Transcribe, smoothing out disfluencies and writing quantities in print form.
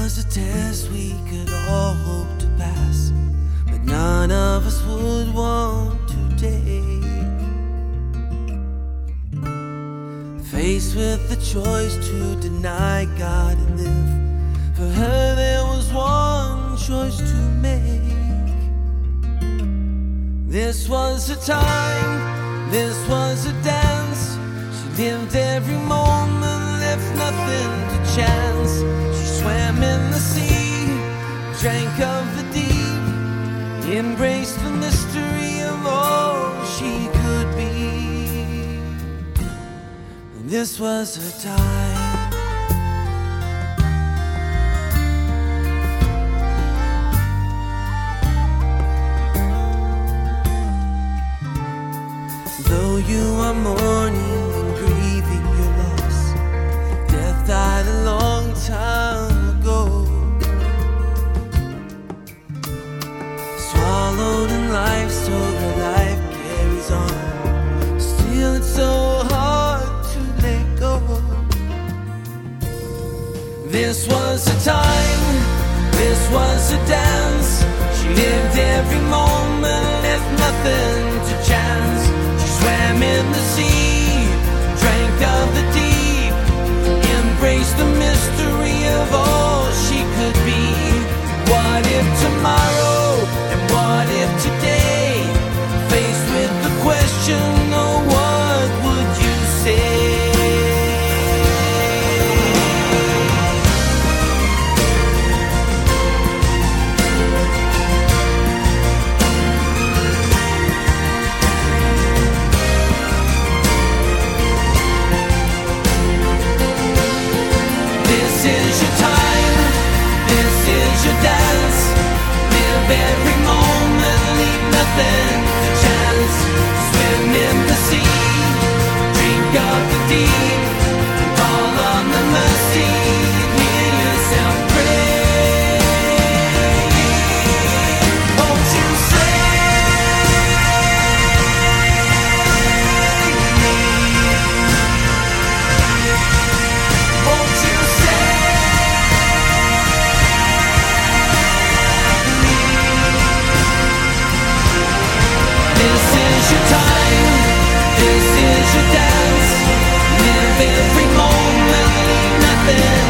was a test we could all hope to pass, but none of us would want to take. Faced with the choice to deny God and live, for her there was one choice to make. This was a time, this was a dance. She lived every moment, left nothing to chance. She swam in the sea, drank of the deep, embraced the mystery of all she could be. And this was her time. Though you are mourning and grieving your loss, death died a long time ago. Swallowed in life, so her life carries on. Still it's so hard to let go. This was a time, this was a dance. She lived every moment, left nothing to chance. Swam in the sea, drank of the deep, embraced the mystery of all she could be. What if tomorrow, and what if today? Faced with the question, oh, what would you say? Every moment, leave nothing to chance. Swim in the sea, drink of the deep, and call on the mercy, hear yourself pray. Won't you save me? Won't you This is your time, this is your dance. Live every moment, leave nothing